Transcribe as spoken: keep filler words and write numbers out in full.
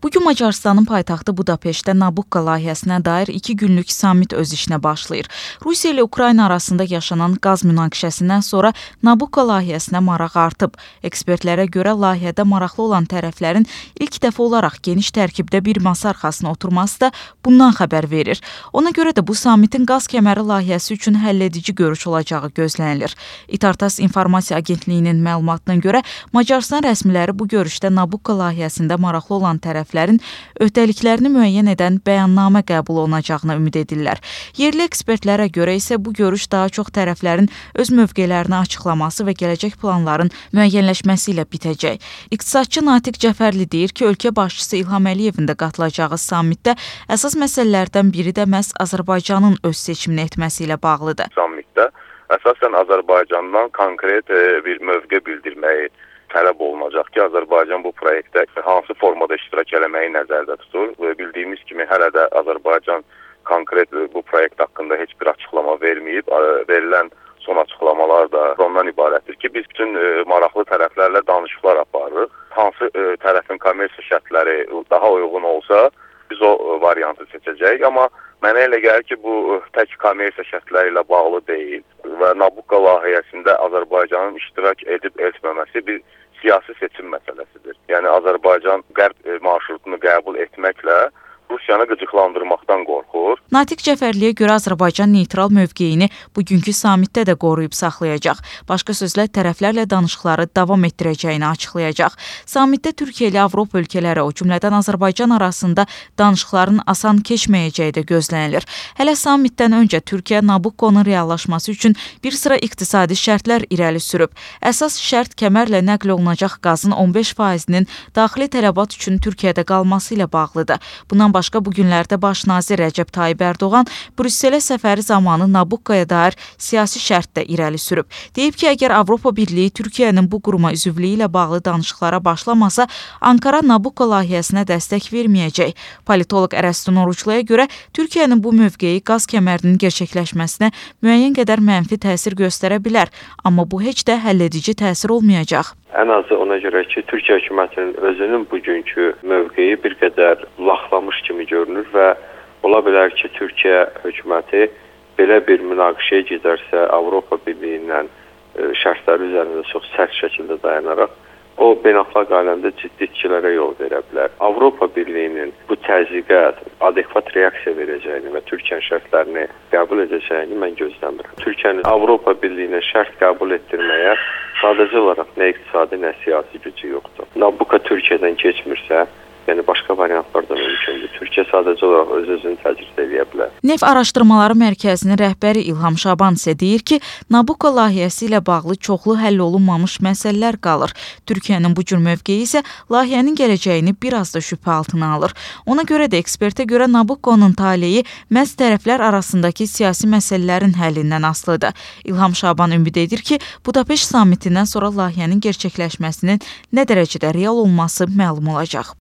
Bugün Macarıstanın paytaxtı Budapeştdə Nabucco layihəsinə dair iki günlük samit öz işinə başlayır. Rusiya ilə Ukrayna arasında yaşanan qaz münaqişəsindən sonra Nabucco layihəsinə maraq artıb. Ekspertlərə görə layihədə maraqlı olan tərəflərin ilk dəfə olaraq geniş tərkibdə bir masa arxasına oturması da bundan xəbər verir. Ona görə də bu samitin qaz kəməri layihəsi üçün həlledici görüş olacağı gözlənilir. İTARTASS İnformasiya Agentliyinin məlumatına görə Macarıstan rəsmiləri bu görüşdə Nabucco layihəsində maraqlı olan tərəflərin öhdəliklərini müəyyən edən bəyannamə qəbul olunacağına ümid edirlər. Yerli ekspertlərə görə isə bu görüş daha çox tərəflərin öz mövqelərini açıqlaması və gələcək planların müəyyənləşməsi ilə bitəcək. İqtisadçı Natiq Cəfərli deyir ki, ölkə başçısı İlham Əliyevin də qatılacağı sammitdə əsas məsələlərdən biri də məhz Azərbaycanın öz seçimini etməsi ilə bağlıdır. Sammitdə əsasən Azərbaycandan konkret bir mövqe bildirməyi tələb olunacaq ki, Azərbaycan bu proyektdə hansı formada iştirak eləməyi nəzərdə tutur. Bildiyimiz kimi hələ də Azərbaycan konkret bu proyekt haqqında heç bir açıqlama verməyib. Verilən son açıqlamalar da ondan ibarətdir ki, biz bütün maraqlı tərəflərlə danışıqlar aparırıq. Hansı tərəfin kommersiya şərtləri daha uyğun olsa, biz o variantı seçəcəyik. Amma mənə elə gəlir ki, bu tək kommersiya şərtləri ilə bağlı deyil və Nabucco layihəsində Azərbaycanın iştirak edib etməməsi bir siyasi seçim məsələsidir. Yəni Azərbaycan qərb marşrutunu qəbul etməklə Rusiyanı qıcıqlandırmaqdan qorxur. Natiq Cəfərliyə görə Azərbaycan neytral mövqeyini bugünkü samitdə də qoruyub saxlayacaq. Başqa sözlə tərəflərlə danışıqları davam etdirəcəyini açıqlayacaq. Samitdə Türkiyə ilə Avropa ölkələri, o cümlədən Azərbaycan arasında danışıqların asan keçməyəcəyi də gözlənilir. Hələ samitdən öncə Türkiyə Nabucco'nun reallaşması üçün bir sıra iqtisadi şərtlər irəli sürüb. Əsas şərt kəmərlə nəql olunacaq qazın on beş faizinin daxili tələbat üçün Türkiyədə qalması ilə bağlıdır. Bundan başqa bu günlərdə baş nazir Rəcəb Tayyib Ərdoğan Brüsselə səfəri zamanı Nabucco'ya dair siyasi şərt də irəli sürüb. Deyib ki, əgər Avropa Birliyi Türkiyənin bu quruma üzvlüyü ilə bağlı danışıqlara başlamasa, Ankara Nabucco layihəsinə dəstək verməyəcək. Politoloq Ərəstun Orucluya görə Türkiyənin bu mövqeyi qaz kəmərinin gerçəkləşməsinə müəyyən qədər mənfi təsir göstərə bilər, amma bu heç də həlledici təsir olmayacaq. Ən azı ona görə ki, Türkiyə hökumətinin özünün bugünkü mövqeyi bir qədər laxlamış kimi görünür və ola bilər ki, Türkiyə hökuməti belə bir münaqişəyə gedərsə, Avropa Birliyindən şərtləri üzərində çox sərt şəkildə dayanaraq, o beynəlxalq aləmdə ciddi itkilərə yol verə bilər. Avropa Birliyinin bu təzyiqə adekvat reaksiya verəcəyini və Türkiyənin şərtlərini qəbul edəcəyini mən gözləmirəm. Türkiyənin Avropa Birliyinə şərt qəbul etdirməyə sadəcə olaraq nə iqtisadi, nə siyasi gücü yoxdur. Nabucco Türkiyədən keçmirsə, yəni başqa variantlar da mümkündür. Türkiyə sadəcə olaraq öz-özünü təcrid edə bilər. Neft Araşdırmaları Mərkəzinin rəhbəri İlham Şaban isə deyir ki, Nabucco layihəsi ilə bağlı çoxlu həll olunmamış məsələlər qalır. Türkiyənin bu cür mövqeyi isə layihənin gələcəyini bir az da şübhə altına alır. Ona görə də ekspertə görə Nabucco'nun taleyi məhz tərəflər arasındakı siyasi məsələlərin həllindən asılıdır. İlham Şaban ümid edir ki, Budapeşt samitindən sonra layihənin gerçəkləşməsinin nə dərəcədə real olması məlum olacaq.